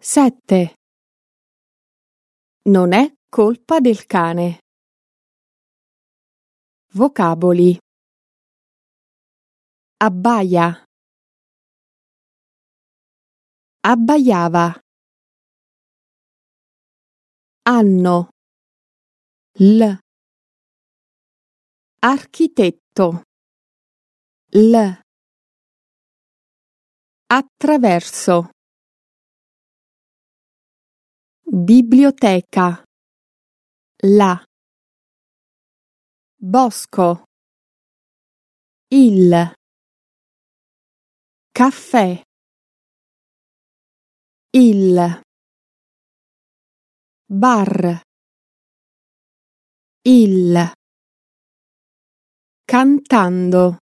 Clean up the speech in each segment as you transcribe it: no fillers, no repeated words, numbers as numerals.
7. Non è colpa del cane. Vocaboli. Abbaia. Abbaiava. Anno. L. Architetto. L. Attraverso. Biblioteca. La. Bosco. Il. Caffè. Il. Bar. Il. Cantando.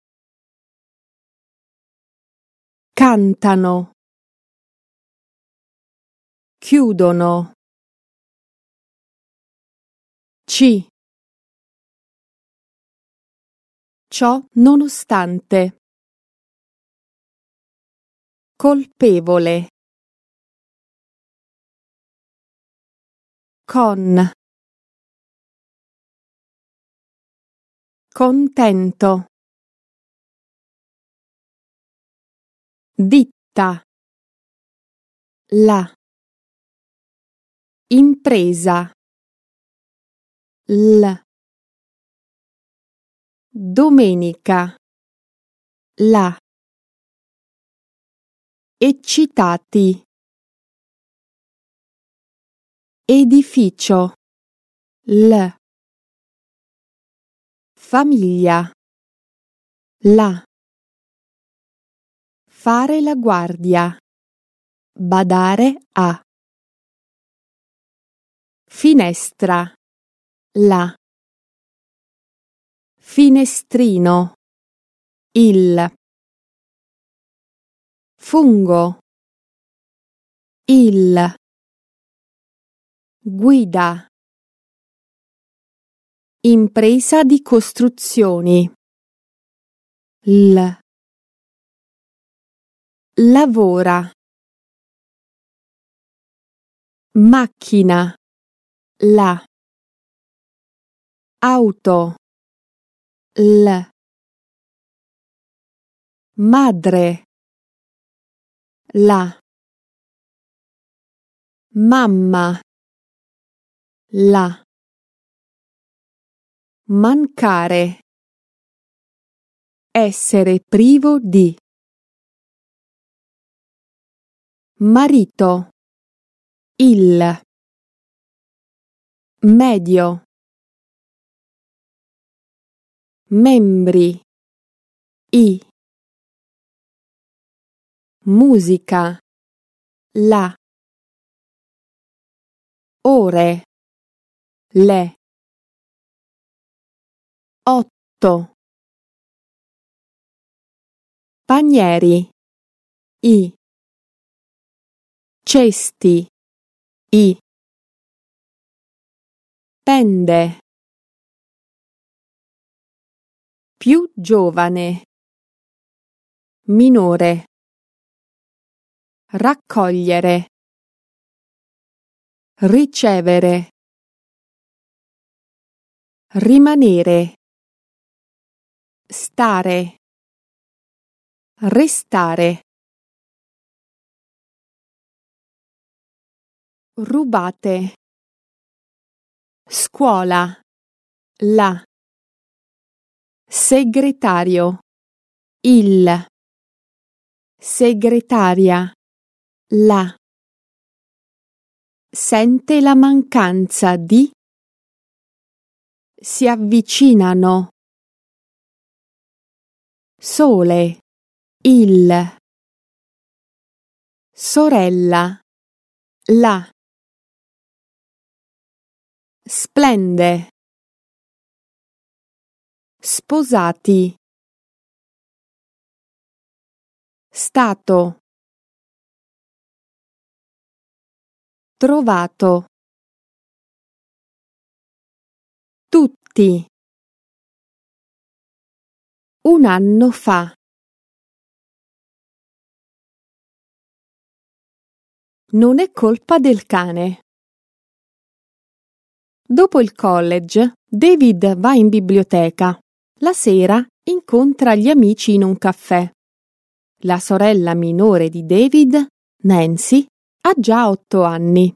Cantano. Chiudono. C. Ciò nonostante. Colpevole. Con. Contento. Ditta. La. Impresa. L. Domenica. La. Eccitati. Edificio. L. Famiglia. La. Fare la guardia. Badare a. Finestra. La. Finestrino. Il. Fungo. Il. Guida. Impresa di costruzioni. L. Lavora. Macchina. La. Auto. L. Madre. La. Mamma. La. Mancare. Essere privo di. Marito. Il. Medio. Membri. I. Musica. La. Ore. Le. 8. Panieri. I. Cesti. I. Tende. Più giovane. Minore. Raccogliere. Ricevere. Rimanere. Stare. Restare. Rubate. Scuola. La. Segretario. Il. Segretaria. La. Sente la mancanza di. Si avvicinano. Sole. Il. Sorella. La. Splende. Sposati. Stato. Trovato. Tutti. Un anno fa. non è colpa del cane. Dopo il college, David va in biblioteca. La sera incontra gli amici in un caffè. La sorella minore di David, Nancy, ha già 8 anni.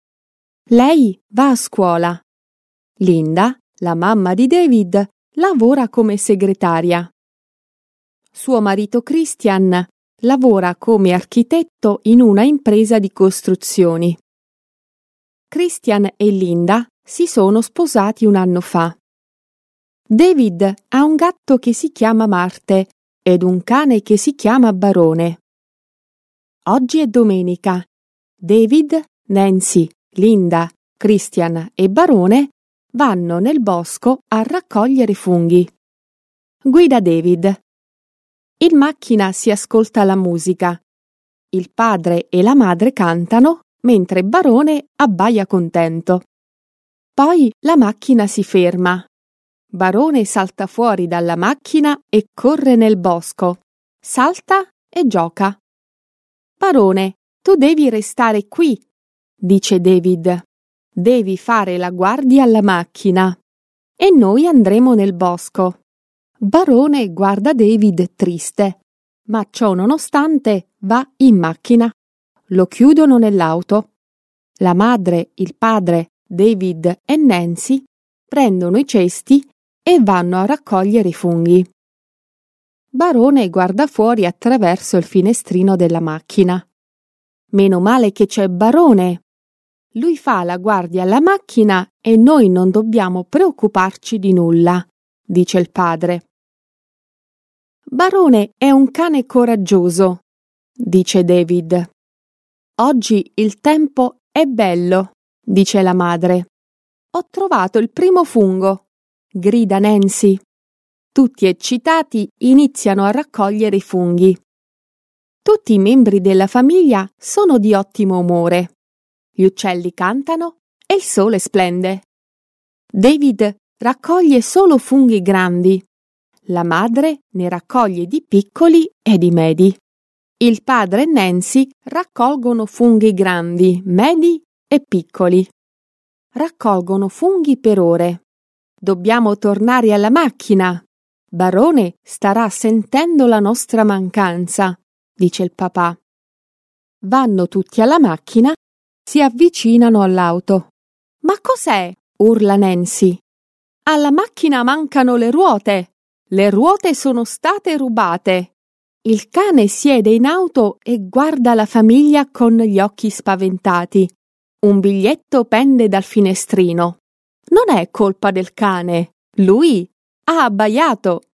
Lei va a scuola. Linda, la mamma di David, lavora come segretaria. Suo marito Christian lavora come architetto in una impresa di costruzioni. Christian e Linda si sono sposati un anno fa. David ha un gatto che si chiama Marte ed un cane che si chiama Barone. Oggi è domenica. David, Nancy, Linda, Christian e Barone vanno nel bosco a raccogliere funghi. Guida David. In macchina si ascolta la musica. Il padre e la madre cantano mentre Barone abbaia contento. Poi la macchina si ferma. Barone salta fuori dalla macchina e corre nel bosco. Salta e gioca. Barone, tu devi restare qui, dice David. Devi fare la guardia alla macchina. E noi andremo nel bosco. Barone guarda David triste, ma ciò nonostante va in macchina. Lo chiudono nell'auto. La madre, il padre, David e Nancy prendono i cesti e vanno a raccogliere i funghi. Barone guarda fuori attraverso il finestrino della macchina. Meno male che c'è Barone. Lui fa la guardia alla macchina e noi non dobbiamo preoccuparci di nulla, dice il padre. Barone è un cane coraggioso, dice David. Oggi il tempo è bello, dice la madre. Ho trovato il primo fungo, grida Nancy. Tutti eccitati iniziano a raccogliere i funghi. Tutti i membri della famiglia sono di ottimo umore. Gli uccelli cantano e il sole splende. David raccoglie solo funghi grandi. La madre ne raccoglie di piccoli e di medi. Il padre e Nancy raccolgono funghi grandi, medi e piccoli. Raccolgono funghi per ore. Dobbiamo tornare alla macchina. Barone starà sentendo la nostra mancanza, dice il papà. Vanno tutti alla macchina, si avvicinano all'auto. Ma cos'è? Urla Nancy. Alla macchina mancano le ruote. Le ruote sono state rubate. Il cane siede in auto e guarda la famiglia con gli occhi spaventati. Un biglietto pende dal finestrino. Non è colpa del cane. Lui ha abbaiato.